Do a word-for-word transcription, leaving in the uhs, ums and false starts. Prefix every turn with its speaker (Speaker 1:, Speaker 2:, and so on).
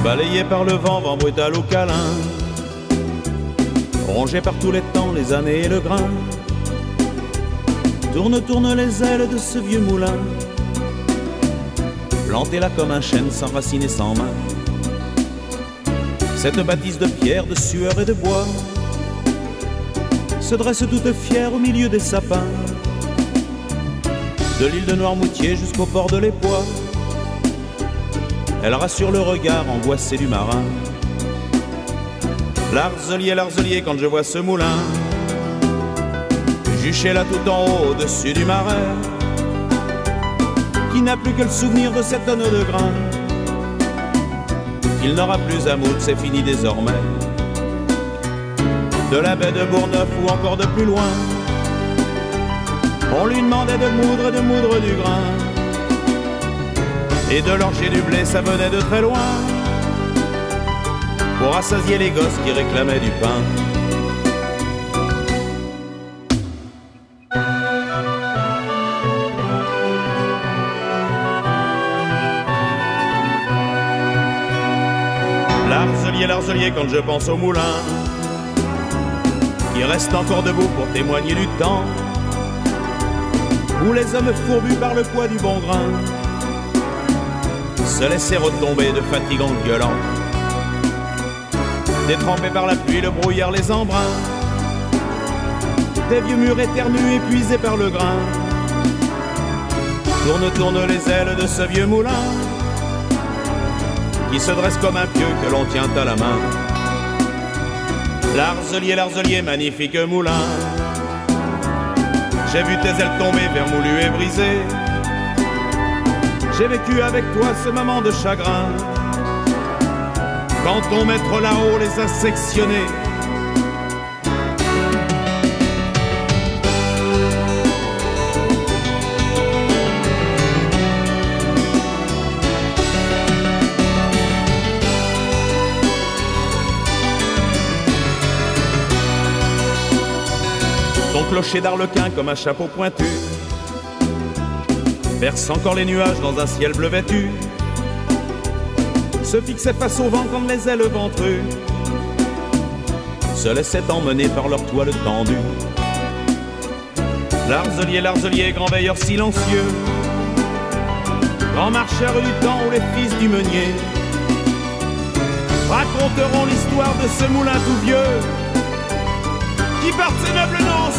Speaker 1: Balayé par le vent, vent brutal ou câlin, rongé par tous les temps, les années et le grain. Tourne, tourne les ailes de ce vieux moulin, planté là comme un chêne sans racines et sans main. Cette bâtisse de pierre, de sueur et de bois se dresse toute fière au milieu des sapins, de l'île de Noirmoutier jusqu'au port de l'Époix. Elle rassure le regard angoissé du marin. L'Arzelier, l'Arzelier, quand je vois ce moulin juché là tout en haut, au-dessus du marais, qui n'a plus que le souvenir de cette tonneau de grains, qu'il n'aura plus à moudre, c'est fini désormais. De la baie de Bourgneuf ou encore de plus loin, on lui demandait de moudre et de moudre du grain, et de l'orger du blé, ça venait de très loin, pour rassasier les gosses qui réclamaient du pain. L'Arzelier, l'Arzelier, quand je pense au moulin qui reste encore debout pour témoigner du temps où les hommes fourbus par le poids du bon grain se laissaient retomber de fatigants violents, détrempés par la pluie, le brouillard, les embruns, des vieux murs éternus épuisés par le grain. Tourne, tourne les ailes de ce vieux moulin qui se dresse comme un pieu que l'on tient à la main. L'Arzelier, l'Arzelier, magnifique moulin, j'ai vu tes ailes tomber vermoulues et brisées, j'ai vécu avec toi ce moment de chagrin, quand ton maître là-haut les a sectionnés. Ton clocher d'arlequin comme un chapeau pointu verse encore les nuages dans un ciel bleu vêtu, se fixait face au vent comme les ailes ventrues se laissaient emmener par leur toile tendue. L'Arzelier, l'Arzelier, grand veilleur silencieux, grand marcheur du temps où les fils du meunier raconteront l'histoire de ce moulin tout vieux qui porte ses nobles noms